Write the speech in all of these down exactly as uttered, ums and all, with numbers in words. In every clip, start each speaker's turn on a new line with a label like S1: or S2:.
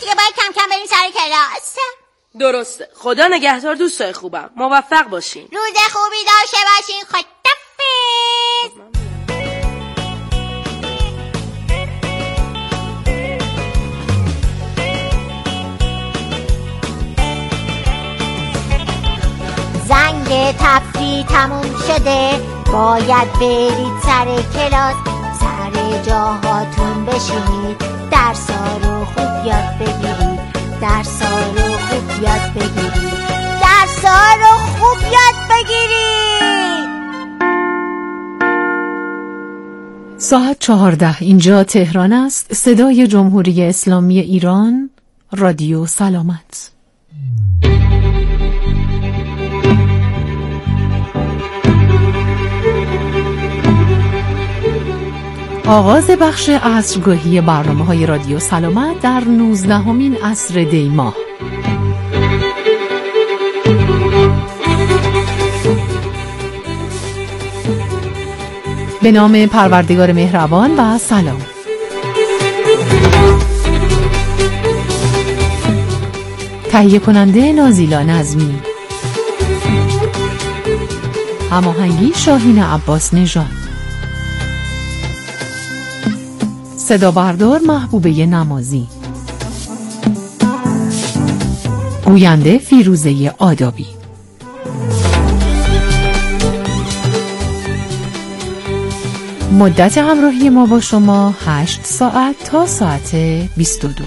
S1: دیگه باید کم کم بریم سر کلاس.
S2: درسته. خدا نگهدار دوستای خوبم. موفق باشین.
S1: روز خوبی داشته باشین. خدافظ. زنگ تفریح تموم شده، باید برید سر کلاس. سر جاهاتون بشینید، درسا رو خوب یاد بگیرید. درسا رو خوب یاد بگیرید. درسا رو خوب یاد بگیرید.
S3: ساعت چهارده اینجا تهران است. صدای جمهوری اسلامی ایران، رادیو سلامت. آغاز بخش عصرگاهی برنامه‌های رادیو سلامت در نوزدهمین عصر دی ماه. به نام پروردگار مهربان و سلام. تهیه کننده نازیلا نظمی، هماهنگی شاهین عباس نژاد، صدا بردار محبوبه نمازی، گوینده فیروزه آدابی. مدت همراهی ما با شما هشت ساعت تا ساعت بیست و دو.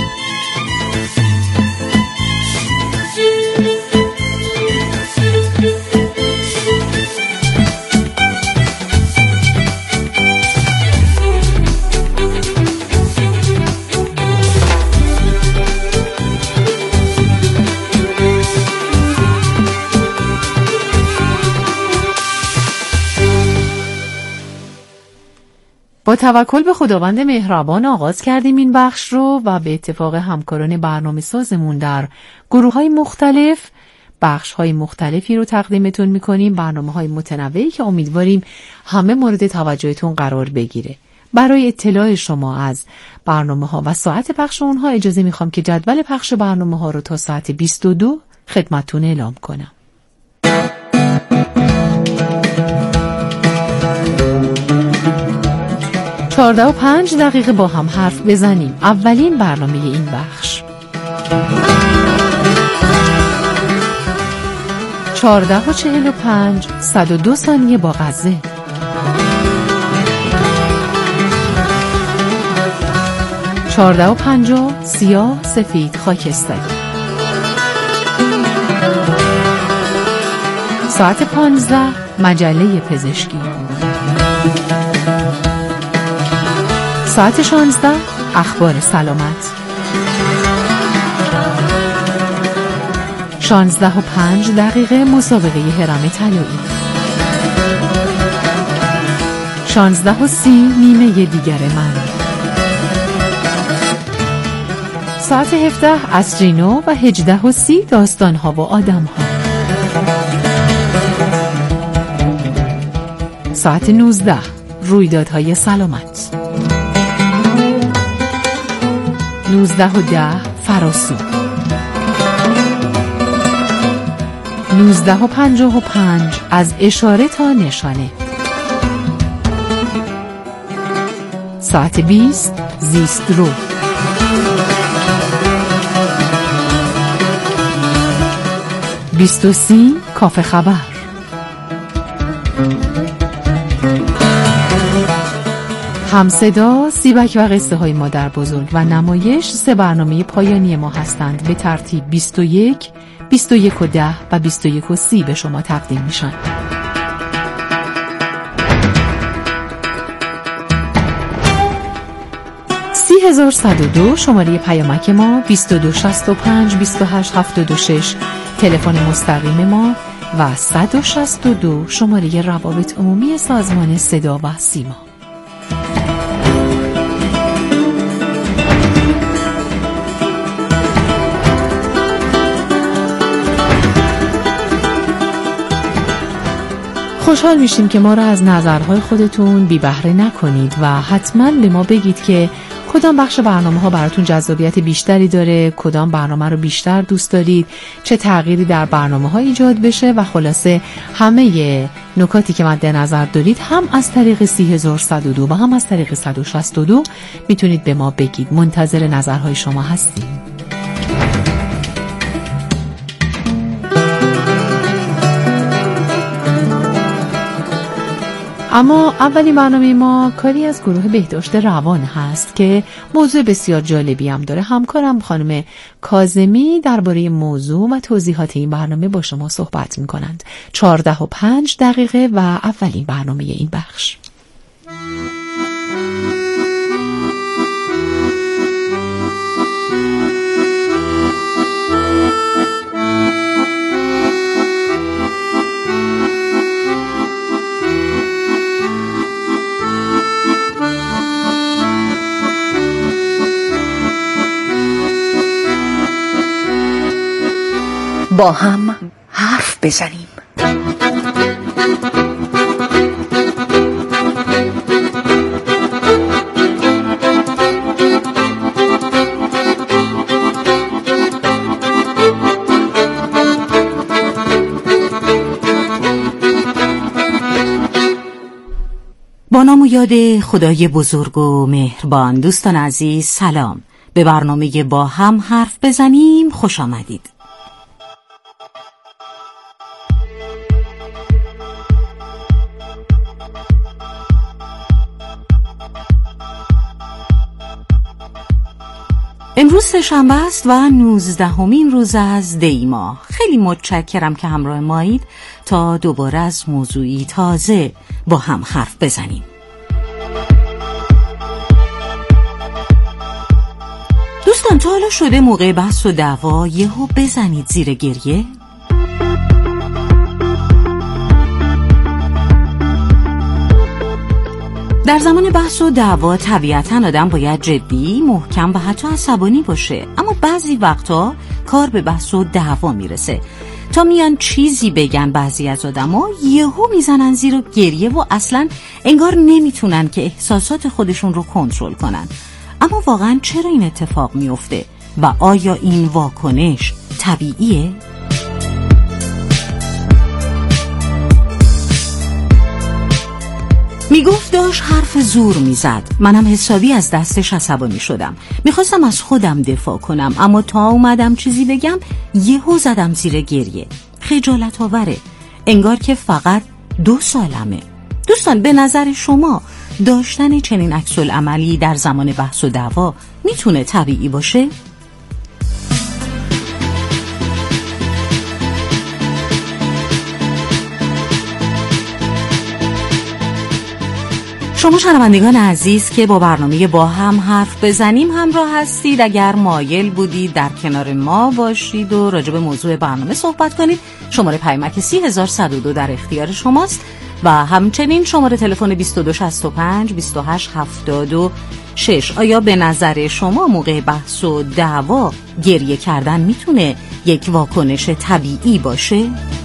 S3: با توکل به خداوند مهربان آغاز کردیم این بخش رو و به اتفاق همکاران برنامه سازمون در گروه‌های مختلف بخش‌های مختلفی رو تقدیمتون می‌کنیم، برنامه‌های متنوعی که امیدواریم همه مورد توجهتون قرار بگیره. برای اطلاع شما از برنامه‌ها و ساعت پخش اونها اجازه می‌خوام که جدول پخش برنامه‌ها رو تا ساعت بیست و دو خدمتتون اعلام کنم. چهارده و پنج دقیقه با هم حرف بزنیم. اولین برنامه این بخش. چهارده و چهل و پنج، صد و دو ثانیه با غزه. چهارده و پنجاه، سیاه سفید خاکستری. ساعت پانزده، مجله پزشکی. ساعت شانزده، اخبار سلامت. شانزده و پنج دقیقه، مسابقه هرم طلایی. شانزده و سی، نیمه دیگر من. ساعت هفده، عصرینو و هجده و سی، داستانها و آدمها. ساعت نوزده، رویدادهای سلامت. نوزده و ده، فراسو. نوزده و پنجاه و پنج، از اشاره تا نشانه. ساعت بیست، زیست رو. بیست و سی، کافه خبر. همصدا، سیبک و قصه های مادر بزرگ و نمایش سه برنامه پایانی ما هستند. به ترتیب بیست و یک، بیست و یک و ده و بیست و یک و سی به شما تقدیم میشن. سی هزار و صد و دو شماره پیامک ما، بیست و دو شصت و پنج، بیست و هشت هفتاد و شش تلفن مستقیم ما و صد و شصت و دو شماره روابط عمومی سازمان صدا و سیما. خوشحال میشیم که ما را از نظرهای خودتون بی بهره نکنید و حتما به ما بگید که کدام بخش برنامه ها براتون جذابیت بیشتری داره، کدام برنامه رو بیشتر دوست دارید، چه تغییری در برنامه ها ایجاد بشه و خلاصه همه نکاتی که مد نظر دارید هم از طریق سی هزار و صد و دو و هم از طریق صد و شصت و دو میتونید به ما بگید. منتظر نظرهای شما هستیم. اما اولین برنامه ما کاری از گروه بهداشت روان هست که موضوع بسیار جالبی هم داره. همکارم خانم کاظمی درباره موضوع و توضیحات این برنامه با شما صحبت می کنند. چهارده و پنج دقیقه و اولین برنامه این بخش.
S4: با هم حرف بزنیم. با نام و یاد خدای بزرگ و مهربان. دوستان عزیز سلام، به برنامه با هم حرف بزنیم خوش آمدید. امروز سه‌شنبه است و نوزدهمین روز از دی ماه. خیلی متشکرم که همراه مایید تا دوباره از موضوعی تازه با هم حرف بزنیم. دوستان تا حالا شده موقع بحث و دعوا یهو بزنید زیر گریه؟ در زمان بحث و دعوا طبیعتاً آدم باید جدی، محکم و حتی عصبانی باشه، اما بعضی وقتا کار به بحث و دعوا میرسه تا میان چیزی بگن بعضی از آدما یهو میزنن زیر گریه و اصلاً انگار نمیتونن که احساسات خودشون رو کنترل کنن. اما واقعاً چرا این اتفاق میفته و آیا این واکنش طبیعیه؟ میگفت داشت حرف زور میزد. منم حسابی از دستش عصبانی شدم. میخواستم از خودم دفاع کنم، اما تا اومدم چیزی بگم یهو زدم زیر گریه. خجالت آوره، انگار که فقط دو سالمه. دوستان به نظر شما داشتن چنین عکس العملی در زمان بحث و دعوا میتونه طبیعی باشه؟ شما شنوندگان عزیز که با برنامه با هم حرف بزنیم همراه هستید، اگر مایل بودید در کنار ما باشید و راجع به موضوع برنامه صحبت کنید، شماره پیامک سی هزار و صد و دو در اختیار شماست و همچنین شماره تلفن بیست و دو شصت و پنج بیست و هشت هفتاد و شش. آیا به نظر شما موقع بحث و دعوا گریه کردن میتونه یک واکنش طبیعی باشه؟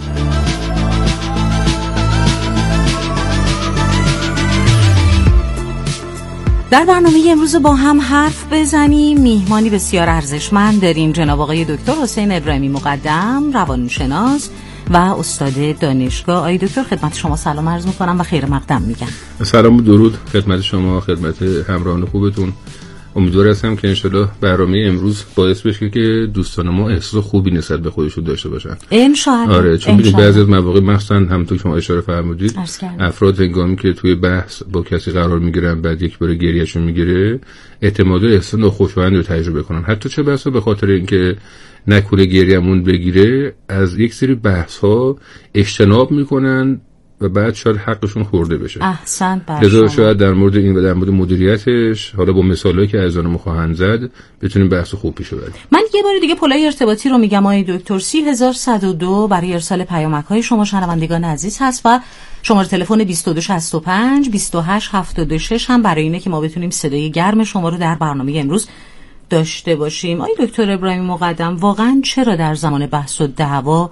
S4: در برنامه امروز با هم حرف بزنیم میهمانی بسیار ارزشمند داریم، جناب آقای دکتر حسین ابراهیمی مقدم، روانشناس و استاد دانشگاه. آقای دکتر خدمت شما سلام عرض میکنم و خیر مقدم میگم.
S5: سلام و درود خدمت شما، خدمت همراهان خوبتون. امیدوار هستم که انشالله برنامه امروز باعث بشه که دوستان ما احساس خوبی نسبت به خودشون داشته باشن انشالله. آره، چون میدونید بعضی از مواقع مثلا همونطور که شما اشاره فرمودید افراد هنگامی که توی بحث با کسی قرار میگیرن بعد یک بار گریهشون میگیره احتمال داره احساس ناخوشایند رو تجربه کنن، حتی چه بسا به خاطر اینکه نکنه گریه‌مون بگیره از یک سری بحث ها اجتناب میکنن و بعد شاید حقشون خورده بشه.
S4: احسن بر
S5: شما. شاید در مورد این و در مورد مدیریتش حالا با مثالایی که از آن خواهند زد بتونیم بحث خوب پیش ببریم.
S4: من یه بار دیگه پلای ارتباطی رو میگم آقای دکتر، سی هزار و صد و دو برای ارسال پیامک‌های شما شنوندگان عزیز هست و شماره تلفن بیست و دو شصت و پنج بیست و هشت هفتاد و شش هم برای اینه که ما بتونیم صدای گرم شما رو در برنامه امروز داشته باشیم. آقای دکتر ابراهیمی مقدم، واقعا چرا در زمان بحث و دعوا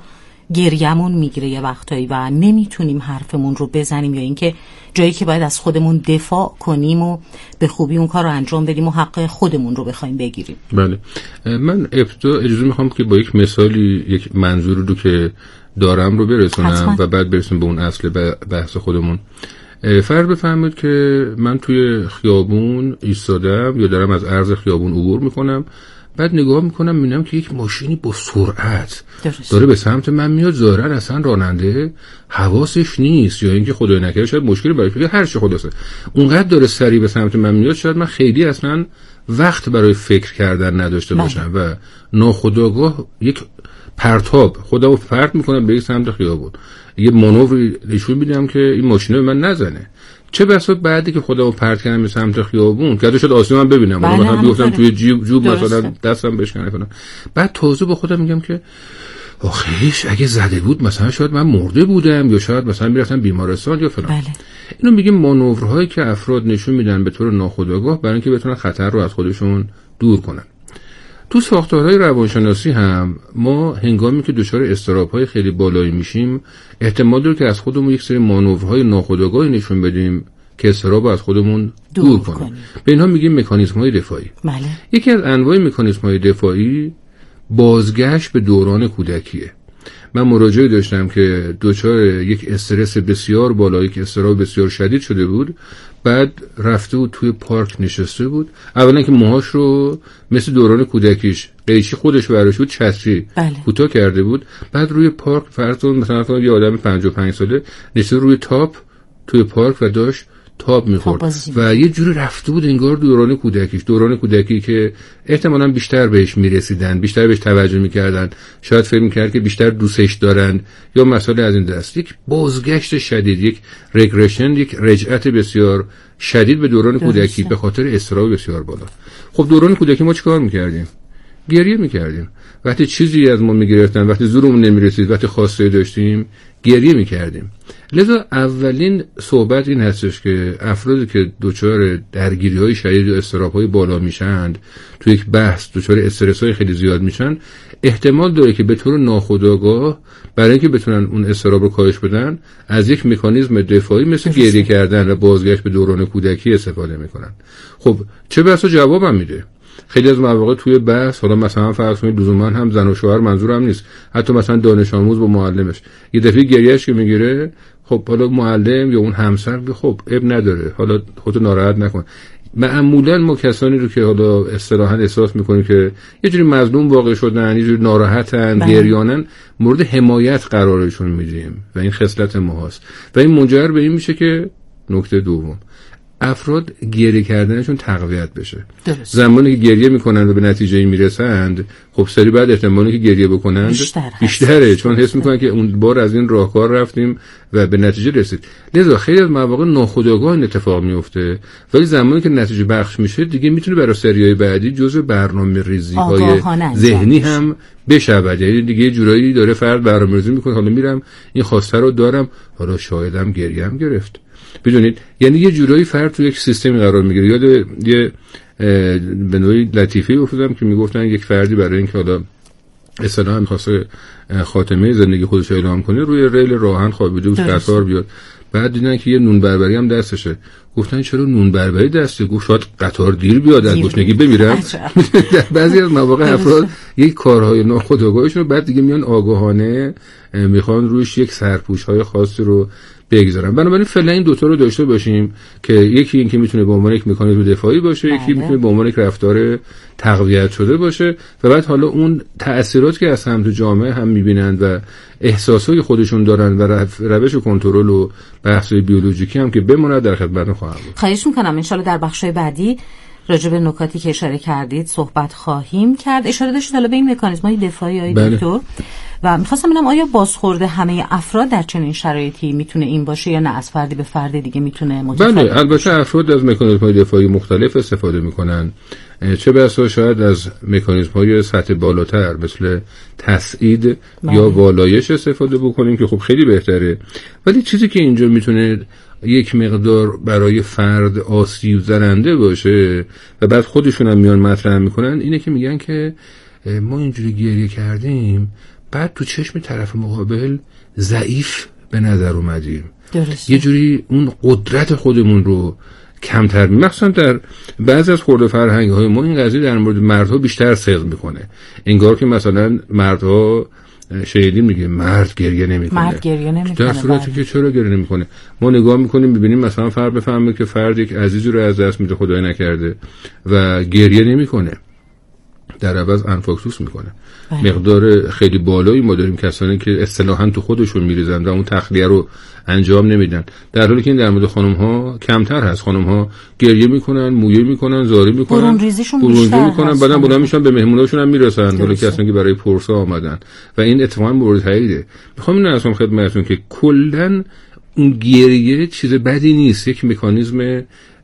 S4: گریمون میگیره یه وقتایی و نمیتونیم حرفمون رو بزنیم، یا اینکه جایی که باید از خودمون دفاع کنیم و به خوبی اون کار رو انجام بدیم و حق خودمون رو بخوایم بگیریم.
S5: بله، من ابتدا اجازه میخوام که با یک مثالی یک منظور رو که دارم رو برسونم حتما. و بعد برسیم به اون اصل بحث خودمون. فرض بفرمایید که من توی خیابون ایستادم یا دارم از عرض خیابون عبور میکنم، بعد نگاه میکنم میبینم که یک ماشینی با سرعت درست. داره به سمت من میاد، ظاهرا اصلا راننده حواسش نیست، یا اینکه خدای نکرده شاید مشکلی براش پیش هر چی خلاصه اونقدر داره سریع به سمت من میاد، شاید من خیلی اصلا وقت برای فکر کردن نداشته باشم و ناخودآگاه یک پرتاب خودمو پرت میکنم به یک سمت خیابون، یه مانوری نشون میدم که این ماشینه به من نزنه. چه بسا بعدی که خودمو پرت کردم به سمت خیابون که شاید آسیب من ببینم، مثلا بیفتم توی جیب جوب مثلا دستم بشکنه فلان، بعد تازه با خودم میگم که آخیش اگه زده بود مثلا شاید من مرده بودم یا شاید مثلا میرفتم بیمارستان یا فلان. بله. اینو میگیم مانورهایی که افراد نشون میدن به طور ناخودآگاه برای اینکه بتونن خطر رو از خودشون دور کنن. تو ساختارهای روانشناسی هم ما هنگامی که دچار اضطراب‌های خیلی بالایی میشیم احتمال داره که از خودمون یک سری مانورهای ناخودآگاهی نشون بدیم که اضطراب از خودمون دور, دور کنیم. کنیم. به اینها میگیم مکانیزم‌های دفاعی. بله. یکی از انواع مکانیزم‌های دفاعی بازگشت به دوران کودکیه. من مراجعه داشتم که دچار یک استرس بسیار بالا، یک اضطراب بسیار شدید شده بود، بعد رفته بود توی پارک نشسته بود، اولا که موهاش رو مثل دوران کودکیش قیچی خودش براش بود چتری بله. کوتاه کرده بود، بعد روی پارک فرض کن مثلا یه آدم پنجاه و پنج ساله نشسته روی تاپ توی پارک و داشت تاب میخورد و یه جوری رفته بود انگار دوران کودکیش، دوران کودکی که احتمالاً بیشتر بهش میرسیدن، بیشتر بهش توجه میکردن، شاید فکر میکرد که بیشتر دوستش دارن یا مسائل از این دست. یک بازگشت شدید، یک رگرشن، یک رجعت بسیار شدید به دوران کودکی به خاطر اضطراب بسیار بالا. خب دوران کودکی ما چیکار میکردیم؟ گریه میکردیم. وقتی چیزی از ما میگرفتن، وقتی زورمون نمیرسید، وقتی خواسته داشتیم گریه میکردیم. لذا اولین صحبت این هستش که افرادی که دچار درگیری‌های شدید و اضطراب‌های بالا میشن، تو یک بحث دچار استرس‌های خیلی زیاد میشن، احتمال داره که به طور ناخودآگاه برای اینکه بتونن اون اضطراب رو کاهش بدن از یک مکانیزم دفاعی مثل گریه کردن و بازگشت به دوران کودکی استفاده میکنن. خب چه بسا جوابم میده. خیلی از مواقع توی بحث، حالا مثلا فرض کنید لزوما هم زن و شوهر منظورم نیست، حتی مثلا دانش آموز با معلمش یه دفعه گریهش که میگیره، خب حالا معلم یا اون همسر میگه خب اب نداره، حالا خودت ناراحت نکن. معمولا ما کسانی رو که حالا اصطلاحاً احساس میکنیم که یه جوری مظلوم واقع شدن، یه جوری ناراحتن، گریانن، مورد حمایت قرارشون میدیم و این خصلت ما هست و این منجر به این میشه که نکته دوم افراد گریه کردنشون تقویت بشه. درست. زمانی که گریه میکنن و به نتیجه میرسند، خب سری بعد احتمالی که گریه بکنند بیشتر بیشتره، چون حس میکنن که اون بار از این راهکار رفتیم و به نتیجه رسید. لذا خیلی از مواقع ناخودآگاه این اتفاق میفته، ولی زمانی که نتیجه بخش میشه دیگه میتونه برای سریای بعدی جزء برنامه ریزی های ذهنی هم بشود. یعنی دیگه جورایی داره فرد برنامه‌ریزی میکنه، حالا میرم این خواسته رو دارم، حالا شایدم گریه هم گرفت. بدونید یعنی یه جورایی فرد تو یک سیستمی قرار میگیره. یاد یه به نوعی لطیفه افتادم که میگفتن یک فردی برای اینکه حالا اصطلاحاً می‌خواسته خاتمه زندگی خودش رو اعلام کنه، روی ریل راهن خوابیده بود قطار بیاد، بعد دیدن که یه نون بربری هم دستشه. گفتن چرا نون بربری دسته؟ گفت شاید قطار دیر بیاد از گشنگی بمیرم. در بعضی از مواقع افراد یک کارهای ناخودآگاهشون رو بعد دیگه میان آگاهانه میخوان روش یک سرپوش‌های خاصی رو بگذارن. بنابراین فعلا این دوتا رو داشته باشیم که یکی این که میتونه به عنوان یک مکانیزم دفاعی باشه، یکی میتونه به عنوان یک رفتار تقویت شده باشه و بعد حالا اون تأثیرات که از سمت جامعه هم میبینند و احساسات خودشون دارن و روش کنترل و بحث‌های بیولوژیکی هم که بمونه در خدمتتون خواهم بود.
S4: خواهش میکنم انشالله در بخش‌های بعدی راجع به نکاتی که اشاره کردید صحبت خواهیم کرد. اشاره داشتید حالا به این مکانیزم‌های دفاعی های دکتر و می‌خواستم ببینم آیا بازخورد همه افراد در چنین شرایطی میتونه این باشه یا نه از فردی به فرد دیگه میتونه متفاوت باشه؟
S5: بله، البته افراد از مکانیزم‌های دفاعی مختلف استفاده میکنن، چه بسا شاید از مکانیزم‌های سطح بالاتر مثل تسعید بله. یا والایش استفاده بکنیم که خب خیلی بهتره، ولی چیزی که اینجا میتونه یک مقدار برای فرد آسیب زننده باشه و بعد خودشون هم میان مطرح میکنن اینه که میگن که ما اینجوری گریه کردیم بعد تو چشم طرف مقابل ضعیف به نظر اومدیم.
S4: درسته.
S5: یه جوری اون قدرت خودمون رو کمتر، مخصوصا در بعضی از خورده فرهنگ های ما این قضیه در مورد مردها بیشتر صدق میکنه. انگار که مثلا مردها شهیدی میگه مرد گریه نمیکنه،
S4: مرد گریه نمیکنه،
S5: در صورتی
S4: بله.
S5: که چرا گریه نمیکنه؟ ما نگاه میکنیم میبینیم مثلا فرد بفهمه که فرد یک عزیزی رو از دست میده، خدای نکرده، و گریه نمیکنه، در عوض انفاکسوس میکنه. بله. مقدار خیلی بالایی ما داریم کسانی که اصطلاحاً تو خودشون میریزن و اون تخلیه رو انجام نمیدن، در حالی که این در مورد خانم ها کمتر هست. خانم ها گریه میکنن، مویه میکنن، زاری میکنن،
S4: برون ریزیشون
S5: بیشتر میکنن، بعدم بلند میشن به مهموناشون هم میرسن، حالا کسانی که برای پرسا آمدن، و این اتفاقا مورد تاییده. میخوام اینو اصلا خدمتتون که کلا اون گریه چیز بدی نیست، یک مکانیزم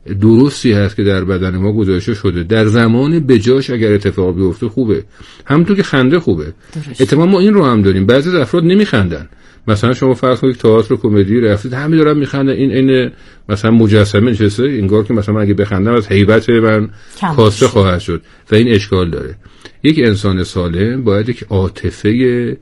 S5: درستی هست که در بدن ما گذاشته شده. در زمان بجاش اگر اتفاق بیفته خوبه، همونطور که خنده خوبه. اتفاقا ما این رو هم داریم، بعضی از افراد نمیخندن. مثلا شما فرض کنید تئاتر کمدی رفتید، همه دارن میخندن، این این مثلا مجسمه نشسته، انگار که مثلا اگه بخندم از هیبت من کاسته خواهد شد، و این اشکال داره. یک انسان سالم باید یک عاطفه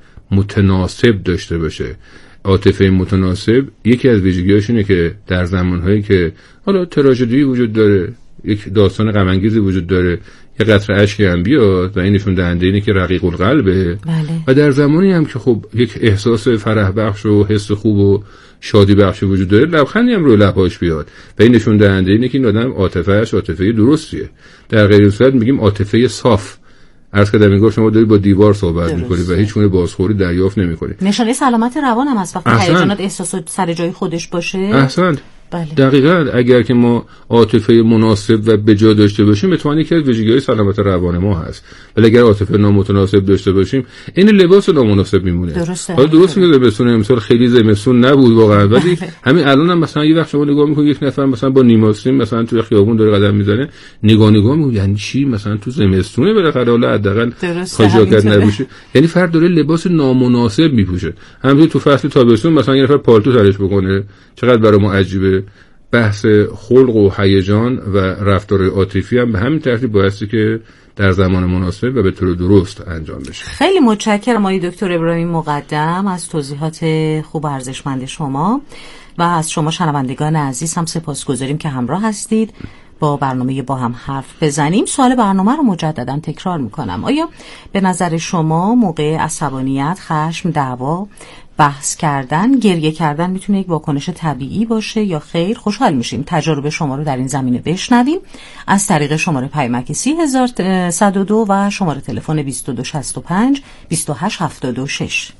S5: متناسب داشته باشه. عاطفه متناسب یکی از ویژگی‌هاش اینه که در زمانهایی که حالا تراژدی وجود داره، یک داستان غم انگیزی وجود داره، یه قطره اشکی هم بیاد و این نشون دهنده اینه که رقیق القلبه.
S4: بله.
S5: و در زمانی هم که خب یک احساس فرح بخش و حس خوب و شادی بخش وجود داره، لبخندی هم روی لب‌هاش بیاد و این نشون دهنده اینه که این آدم عاطفه‌اش عاطفه درستیه. در غیر این صورت میگیم عاطفه صاف. عرض کردم انگار شما دارید با دیوار صحبت می‌کنید و هیچ گونه بازخوری دریافت نمی‌کنید.
S4: نشانه سلامت روان هم هست وقتی هیجانات احساسات سر جای خودش باشه.
S5: احسنت.
S4: بله.
S5: دقیقاً اگر که ما عاطفه مناسب و بجا داشته باشیم، اتفاقاً یکی از ویژگی‌های سلامت روان ما هست. ولی اگر عاطفه نامتناسب داشته باشیم، این لباس نامناسب میمونه.
S4: درسته.
S5: حالا درست میگه زمستون امسال خیلی زمستون نبود واقعا، ولی همین الان هم مثلا یه وقت شما نگاه می‌کنید یک نفر مثلا با نیماسیم مثلا توی خیابون داره قدم میزنه، نگاه نگاه می‌کنید یعنی چی؟ مثلا تو زمستونه بالاخره حالا حداقل خجالت نباشه. یعنی فرد داره لباس نامناسب میپوشه. همینطور تو فصل تابستون مثلا یه نفر پالتو سرش بکنه، چقدر برای ما عجیبه. بحث خلق و هیجان و رفتار عاطفی هم به همین ترتیب بایستی که در زمان مناسب و به طور درست انجام بشه.
S4: خیلی متشکرم آقای دکتر ابراهیم مقدم از توضیحات خوب ارزشمند شما و از شما شنوندگان عزیز هم سپاسگزاریم که همراه هستید. با برنامه با هم حرف بزنیم. سوال برنامه رو مجددا تکرار میکنم. آیا به نظر شما موقع عصبانیت، خشم، دعوا، بحث کردن، گریه کردن میتونه یک واکنش طبیعی باشه یا خیر؟ خوشحال میشیم تجربه شما رو در این زمینه بشنویم از طریق شماره پیمک سی هزار و صد و دو و شماره تلفن بیست و دو شصت و پنج بیست و هشت هفتاد و شش.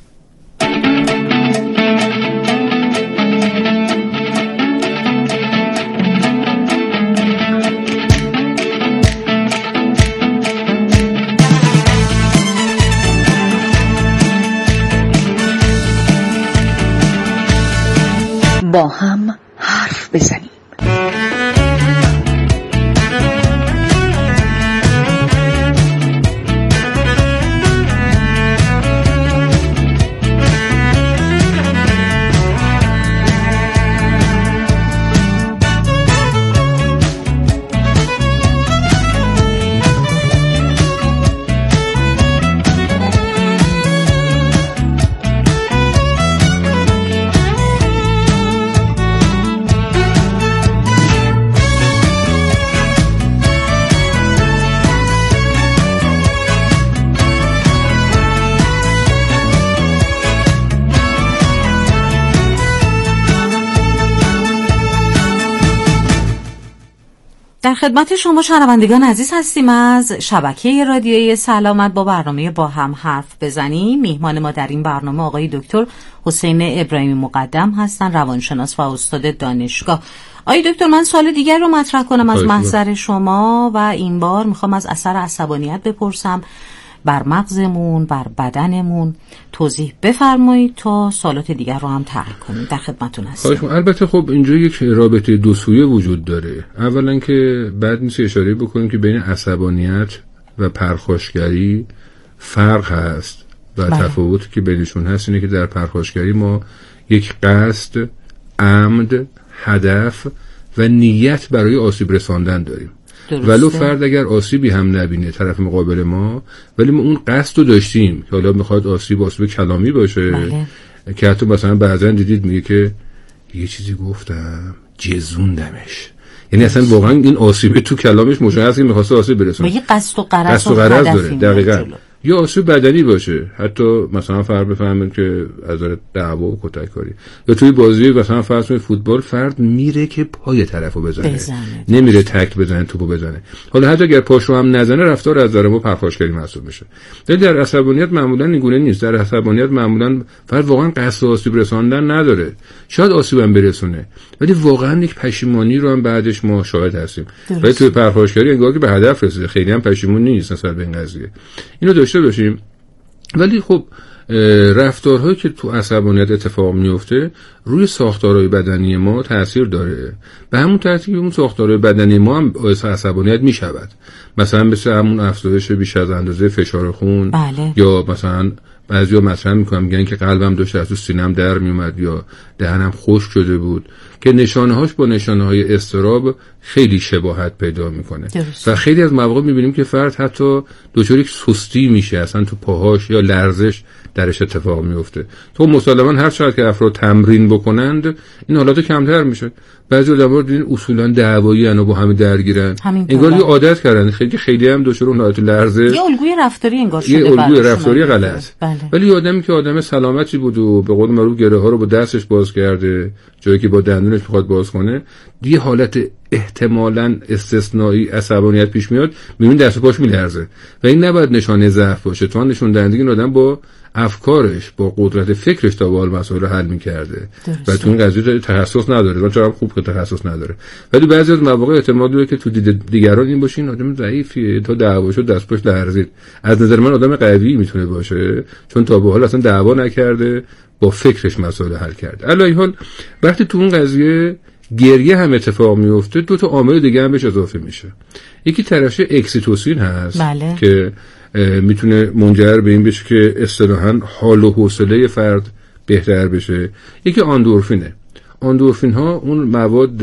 S6: با هم حرف بزنیم.
S4: در خدمت شما شنوندگان عزیز هستیم از شبکه رادیویی سلامت با برنامه با هم حرف بزنیم. میهمان ما در این برنامه آقای دکتر حسین ابراهیمی مقدم هستن، روانشناس و استاد دانشگاه. آقای دکتر، من سوال دیگر رو مطرح کنم از محضر شما و این بار میخوام از اثر عصبانیت بپرسم بر مغزمون، بر بدنمون. توضیح بفرمایید تا سوالات دیگر رو هم طرح کنید. در خدمتتون هستم.
S5: البته خب اینجا یک رابطه دو سویه وجود داره. اولا که بعد نیست اشاره بکنیم که بین عصبانیت و پرخاشگری فرق هست و بله. تفاوتی که بینشون هست اینه که در پرخاشگری ما یک قصد، عمد، هدف و نیت برای آسیب رساندن داریم. ولو فرد اگر آسیبی هم نبینه طرف مقابل ما، ولی ما اون قصد رو داشتیم که حالا میخواد آسیب آسیب کلامی باشه. بله. که حتی مثلا بعضا دیدید میگه که یه چیزی گفتم جزوندمش، یعنی اصلا واقعا این آسیب تو کلامش مشخصه که میخواسته آسیب برسونه،
S4: یه قصد و غرض
S5: قصد و غرض داره. دقیقاً. یا آسیب بدنی باشه، حتی مثلا فرد بفهمه که از داره دعوا و کتک کاری، یا توی بازی مثلا فرض کنید فوتبال فرد میره که پای طرفو بزنه, بزنه. نمیره تکل بزنه، توپو بزنه. حالا حتی اگر پاش رو هم نزنه رفتار از نظر ما پرخاشگری محسوب میشه. ولی در عصبانیت معمولا این گونه نیست. در عصبانیت معمولا فرد واقعا قصد آسیب رساندن نداره، شاید آسیب هم برسونه، ولی واقعا یک پشیمانی رو هم بعدش ما شاهد هستیم. ولی توی پرخاشگری انگار که به هدف رسیده، خیلی هم پشیمون نیست نسبت به این قضیه. اینو داشته باشیم. ولی خب رفتارهایی که تو عصبانیت اتفاق میفته روی ساختارهای بدنی ما تأثیر داره. به همون ترتیب اون ساختارهای بدنی ما هم باعث عصبانیت میشود. مثلا مثل همون افزایش بیش از اندازه فشار خون. بله. یا مثلا بعضیا مطرح میکنن میگن که قلبم داشت از تو سینم در میومد یا دهنم خشک شده بود، که نشانه‌هاش با نشانه‌های اضطراب خیلی شباهت پیدا میکنه. و خیلی از مواقع میبینیم که فرد حتی دچار یک سستی میشه، اصلا تو پاهاش یا لرزش درش اتفاق میفته. تو مسلماً هر چقدر که افراد تمرین بکنند این حالات کمتر میشه. بعضی آدم‌ها دیدین اصولاً دعوایی انا با هم درگیرن، انگار یه عادت کردن، خیلی خیلی هم دچار اون حالت لرزه،
S4: یه الگوی رفتاری انگار شده،
S5: یه الگوی رفتاری غلط. بله. ولی آدمی که آدم سلامتی بود و به قول معروف گره ها رو با دستش باز کرده جایی که با دندونش میخواد باز کنه، یه حالت احتمالاً استثنایی عصبانیت پیش میاد، میبینی دست و پاش میلرزه و این نباید نشانه ضعف باشه، تو نشون دهنده این آدم با افکارش با قدرت فکرش تا به حال مسائل رو حل می‌کرده و تو این قضیه تخصص نداره. من چرا خوب که تخصص نداره، ولی بعضی از مواقع احتمال داره که تو دید دیگران این باشه این آدم ضعیفیه، تا دعوا شد دست پاش لرزید. از نظر من آدم قوی میتونه باشه چون تا به حال اصلا دعوا نکرده، با فکرش مسائل حل کرده. علی حال وقتی تو اون قضیه گریه هم اتفاق میفته، دو تا عامل دیگه هم بهش اضافه میشه. یکی طرفش اکسیتوسین هست. بله. که میتونه منجر به این بشه که اصطلاحاً حال و حوصله فرد بهتر بشه. یکی آندورفینه. آندورفین ها اون مواد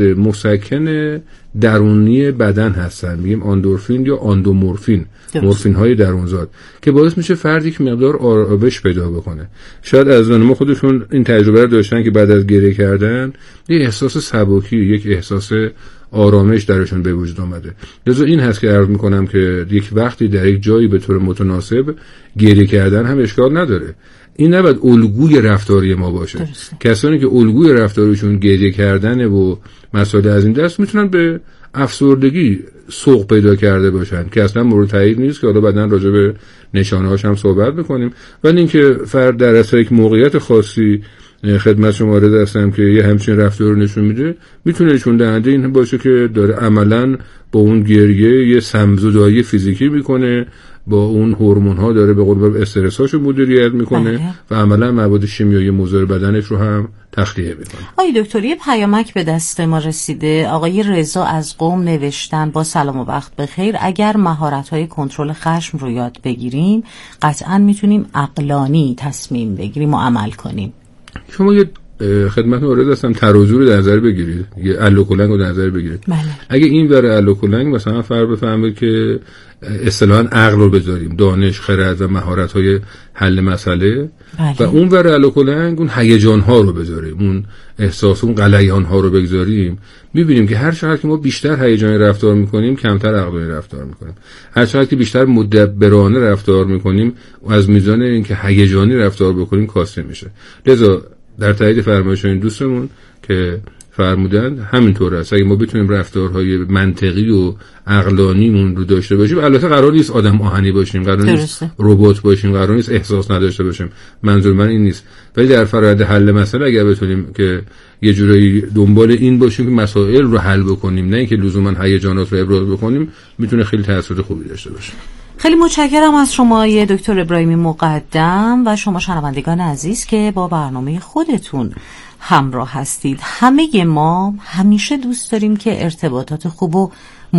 S5: مسکن درونی بدن هستن، میگیم آندورفین یا آندومورفین، مورفین های درونزاد، که باعث میشه فرد یک مقدار آرامش پیدا بکنه. شاید از ما خودشون این تجربه رو داشتن که بعد از گریه کردن یک احساس سبکی، یک احساس آرامش درشون به وجود آمده. لذا این هست که عرض میکنم که یک وقتی در یک جایی به طور متناسب گریه کردن هم اشکال نداره. این نباید الگوی رفتاری ما باشه. درسته. کسانی که الگوی رفتاریشون گریه کردن و مسائل از این دست میتونن به افسردگی سوق پیدا کرده باشن که اصلا مورد تایید نیست، که حالا بعداً راجع به نشانه‌هاش هم صحبت می‌کنیم. ولی اینکه فرد در اثر یک موقعیت خاصی خدمت شما عرض هستم که یه همچین رفتار رو نشون میده، میتونه نشون دهنده این باشه که داره عملاً با اون گریه یه سمزدایی فیزیکی میکنه، با اون هورمون ها داره به قول معروف استرساشو مدیریت میکنه. بله. و عملا مواد شیمیایی مضر بدنش رو هم تخلیه میکنه.
S4: آقای دکتر یه پیامک به دست ما رسیده. آقای رضا از قم نوشتن: با سلام و وقت بخیر، اگر مهارت‌های کنترل خشم رو یاد بگیریم قطعاً میتونیم عقلانی تصمیم بگیریم و عمل کنیم.
S5: شما یه خدمت وارد هستم ترازو رو در نظر بگیرید، یه الوکلنگ رو در نظر بگیرید. بله. اگه این ور الوکلنگ مثلا فرد بفهمه که اصطلاحاً عقل رو بذاریم، دانش، خرد و مهارت‌های حل مسئله. بله. و اون ور الوکلنگ اون هیجان‌ها رو بذاریم، اون احساس، اون غلیان‌ها رو بگذاریم، می‌بینیم که هر چقدر که ما بیشتر هیجانی رفتار می‌کنیم کمتر عقلانی رفتار می‌کنیم. هر چقدر که بیشتر مدبرانه رفتار می‌کنیم از میزان اینکه هیجانی رفتار بکنیم کاسته میشه. لذا در تایید فرمایش این دوستمون که فرمودن همینطور است. اگه ما بتونیم رفتارهای منطقی و عقلانیمون رو داشته باشیم، البته قرار نیست آدم آهنی باشیم، قرار نیست ربات باشیم، قرار نیست احساس نداشته باشیم، منظور من این نیست. ولی در فرآیند حل مسئله اگر بتونیم که یه جورایی دنبال این باشیم که مسائل رو حل بکنیم، نه اینکه لزوما هیجانات رو ابراز بکنیم، میتونه خیلی تاثیر خوبی داشته باشه.
S4: خیلی متشکرم از شما یه دکتر ابراهیمی مقدم و شما شنوندگان عزیز که با برنامه خودتون همراه هستید. همه ما همیشه دوست داریم که ارتباطات خوب و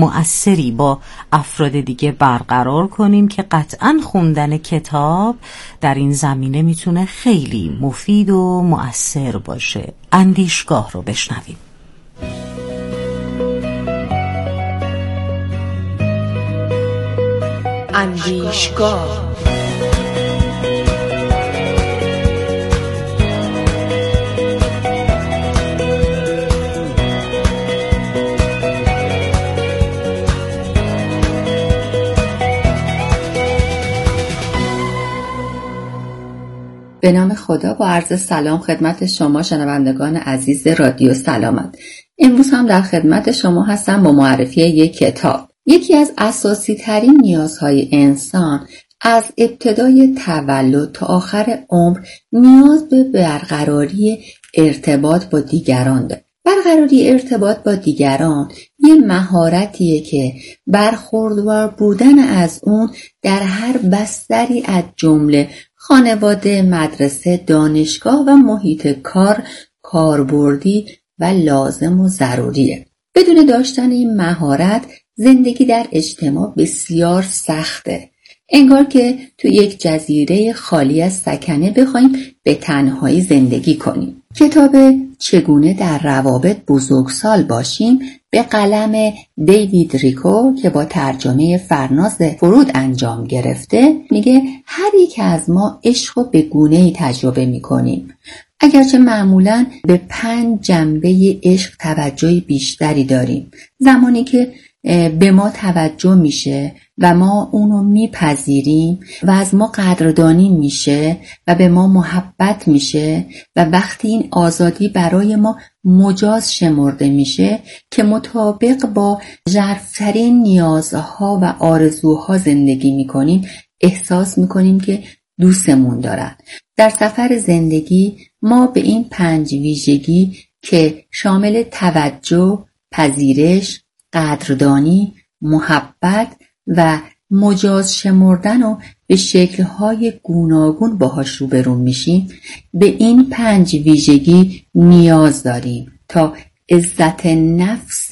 S4: مؤثری با افراد دیگه برقرار کنیم که قطعاً خوندن کتاب در این زمینه میتونه خیلی مفید و مؤثر باشه. اندیشگاه رو بشنویم.
S6: اندیشگاه.
S7: به نام خدا، با عرض سلام خدمت شما شنوندگان عزیز رادیو سلامت. امروز هم در خدمت شما هستم با معرفی یک کتاب. یکی از اساسی ترین نیازهای انسان از ابتدای تولد تا آخر عمر نیاز به برقراری ارتباط با دیگران داره. برقراری ارتباط با دیگران یه مهارتیه که برخوردار بودن از اون در هر بستری از جمله خانواده، مدرسه، دانشگاه و محیط کار کاربردی و لازم و ضروریه. بدون داشتن این مهارت زندگی در اجتماع بسیار سخته. انگار که تو یک جزیره خالی از سکنه بخوایم به تنهایی زندگی کنیم. کتاب چگونه در روابط بزرگسال باشیم به قلم دیوید ریکو که با ترجمه فرناز فرود انجام گرفته میگه هر یک از ما عشق رو به گونه‌ای تجربه میکنیم. اگرچه معمولاً به پنج جنبه عشق توجه بیشتری داریم. زمانی که به ما توجه میشه و ما اونو میپذیریم و از ما قدردانی میشه و به ما محبت میشه و وقتی این آزادی برای ما مجاز شمرده میشه که مطابق با ژرف‌ترین نیازها و آرزوها زندگی میکنیم، احساس میکنیم که دوستمون دارن. در سفر زندگی ما به این پنج ویژگی که شامل توجه، پذیرش، قدردانی، محبت و مجاز شمردن و به شکل‌های گوناگون باهاش روبرو میشیم، به این پنج ویژگی نیاز داریم تا عزت نفس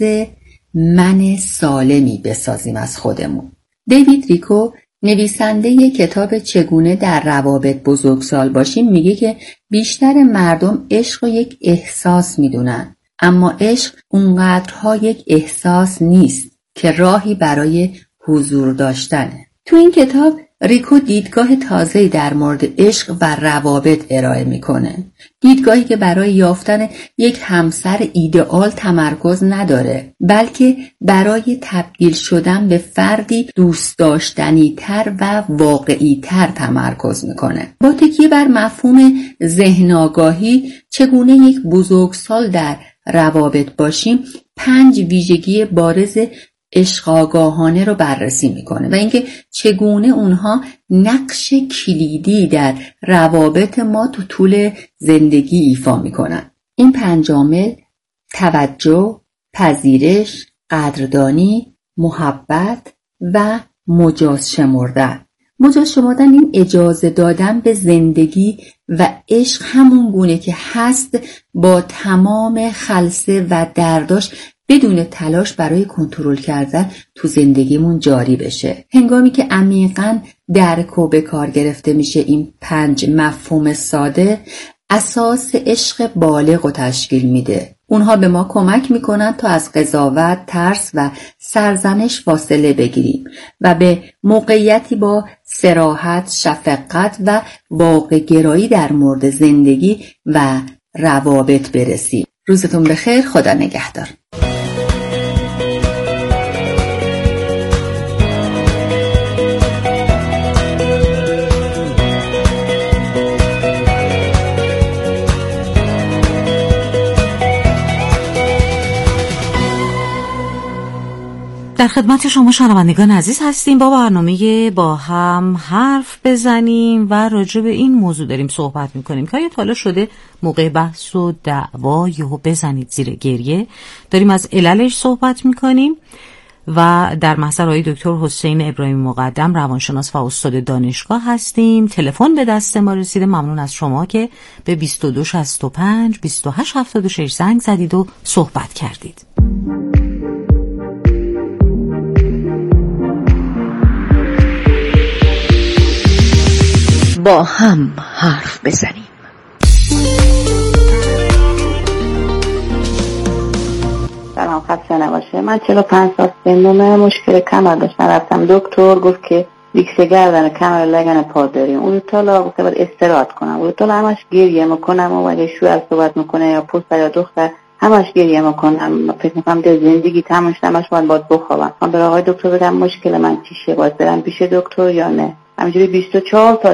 S7: من سالمی بسازیم از خودمون. دیوید ریکو نویسنده کتاب چگونه در روابط بزرگسال باشیم میگه که بیشتر مردم عشق رو یک احساس میدونن، اما عشق اونقدرها یک احساس نیست که راهی برای حضور داشتنه. تو این کتاب ریکو دیدگاه تازه‌ای در مورد عشق و روابط ارائه میکنه. دیدگاهی که برای یافتن یک همسر ایدئال تمرکز نداره، بلکه برای تبدیل شدن به فردی دوست داشتنی تر و واقعی تر تمرکز میکنه. با تکیه بر مفهوم ذهن آگاهی چگونه یک بزرگسال در روابط باشیم، پنج ویژگی بارز عشق آگاهانه رو بررسی میکنه و اینکه چگونه اونها نقش کلیدی در روابط ما تو طول زندگی ایفا میکنن. این پنج عامل توجه، پذیرش، قدردانی، محبت و مجاز شمردن. مجاز شمردن این اجازه دادن به زندگی و عشق همون گونه که هست با تمام خلسه و درداش بدون تلاش برای کنترل کردن تو زندگیمون جاری بشه. هنگامی که عمیقاً درک و به کار گرفته میشه این پنج مفهوم ساده، اساس عشق بالغ رو تشکیل میده. اونها به ما کمک میکنن تا از قضاوت، ترس و سرزنش فاصله بگیریم و به موقعیتی با صراحت، شفقت و واقع گرایی در مورد زندگی و روابط برسیم. روزتون بخیر، خدا نگهدار.
S4: در خدمت شما شنوندگان عزیز هستیم. با برنامه با هم حرف بزنیم و راجع به این موضوع داریم صحبت میکنیم که آیا تا حالا شده موقع بحث و دعوا یهو بزنید زیر گریه؟ داریم از عللش صحبت میکنیم و در محضر آقای دکتر حسین ابراهیمی مقدم روانشناس و استاد دانشگاه هستیم. تلفن به دست ما رسیده. ممنون از شما که به بیست و دو شصت و پنج بیست و هشت هفتاد و شش زنگ زدید و صحبت کردید.
S6: با هم حرف بزنیم.
S8: سلام، خسته نباشه. من چهل و پنج سال سنم، مشکل کمر داشتم، رفتم دکتر، گفت که ریکسه گردن کمر لگن پا داریم. اون تالا گفته باید استراحت کنم. اون تالا همش گریه میکنم و اگه شوهر صحبت میکنه یا پسر یا دختر همش گریه میکنم. فکر میکنم در زندگی تمامش همش باید باید بخوابم. من برای آقای دکتر بگم مشکل من چیه، باید برم پیش دکتر یا نه. همینجوری بیست و چهار تا